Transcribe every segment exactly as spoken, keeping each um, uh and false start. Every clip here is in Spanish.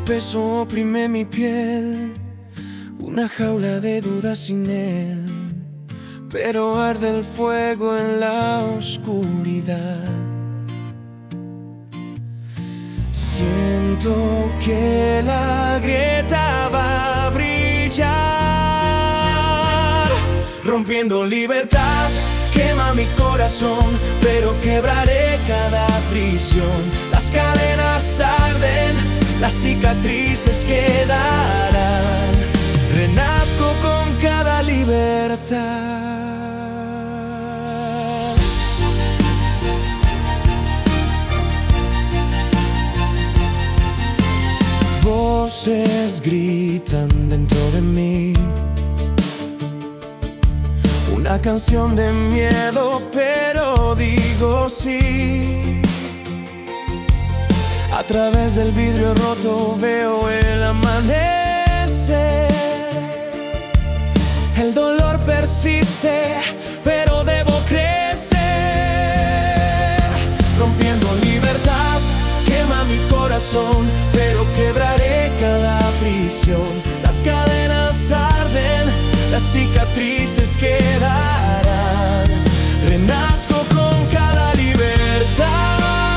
peso oprime mi piel, una jaula de dudas sin él, pero arde el fuego en la oscuridad. Siento que la grieta va a brillar, rompiendo libertad. Quema mi corazón, pero quebraré cada prisión. Las cadenas arden, las cicatrices quedarán. Renazco con cada libertad. Voces gritan dentro de mí, una canción de miedo, pero digo sí. A través del vidrio roto veo el amanecer. El dolor persiste, pero debo crecer. Rompiendo libertad, quema mi corazón, pero quebraré cada prisión. Las cadenas arden, las cicatrices quedarán. Renazco con cada libertad.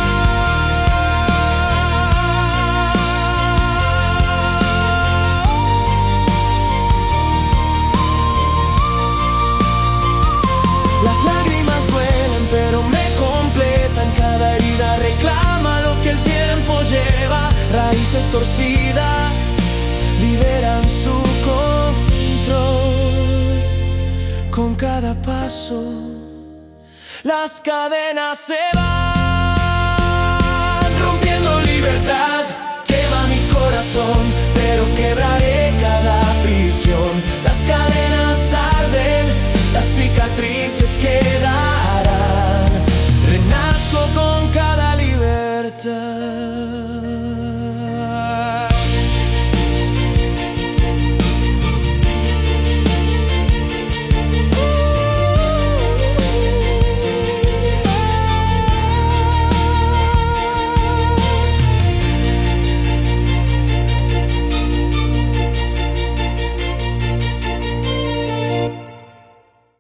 Las lágrimas duelen, pero me completan. Cada herida reclama lo que el tiempo lleva. Raíces torcidas liberan su control. Con cada paso, las cadenas se van.